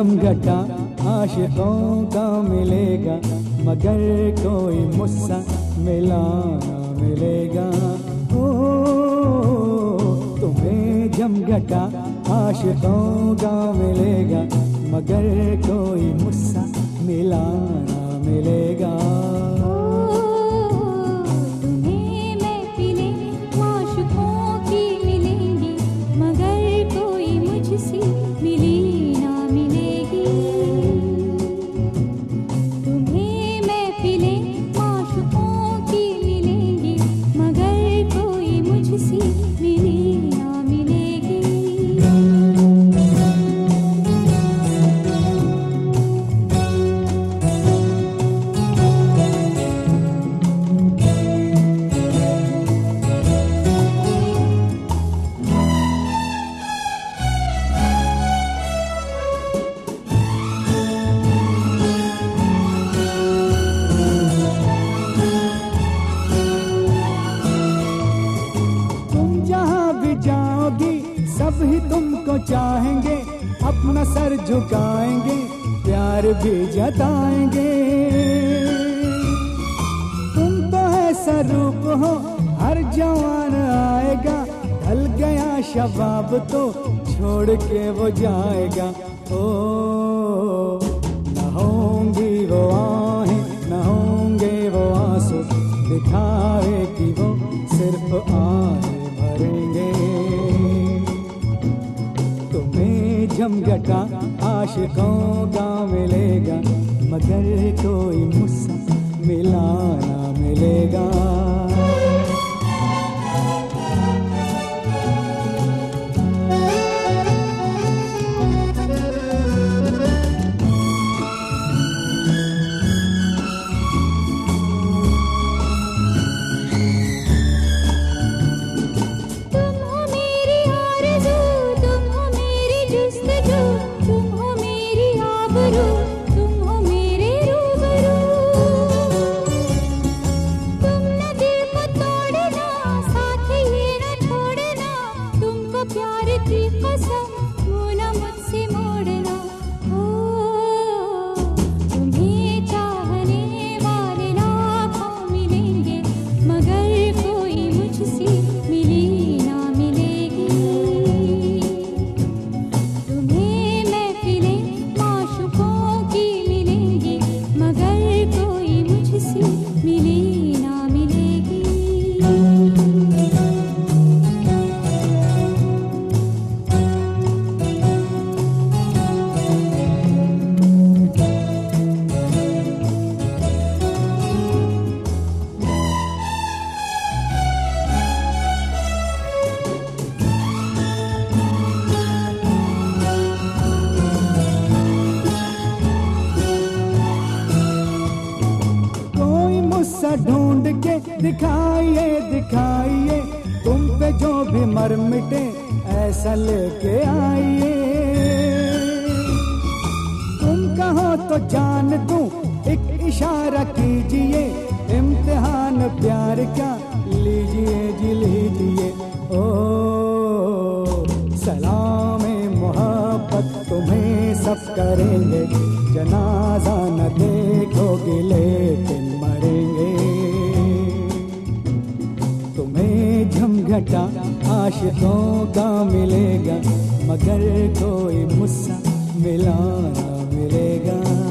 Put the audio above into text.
झमघटा आशिकों का मिलेगा, मगर कोई मुस्सा मिला ना मिलेगा। ओ तुम्हें झमघटा आशिकों का मिलेगा, मगर कोई मुस्सा मिला ना मिलेगा। सब ही तुमको चाहेंगे, अपना सर झुकाएंगे, प्यार भी जताएंगे। तुम तो ऐसा रूप हो हर जवान आएगा, ढल गया शबाब तो छोड़ के वो जाएगा। ओ न होंगी वो आहें, न होंगे वो आंसू, दिखावे कि वो सिर्फ आहें भरेंगे। झमघटा आशिकों का मिलेगा, मगर कोई मुस्सा मिला ना मिलेगा। ढूंढ के दिखाइए दिखाइए, तुम पे जो भी मर मिटे ऐसा लेके आइए। तुम कहो तो जान दूं, एक इशारा कीजिए, इम्तिहान प्यार का लीजिए जी लीजिए। ओ सलाम मोहब्बत तुम्हें सब करेंगे, जनाजा न देखोगे लेकिन मरेंगे। तुम्हें झमघटा आशिकों का मिलेगा, मगर कोई मुस्सा मिला ना मिलेगा।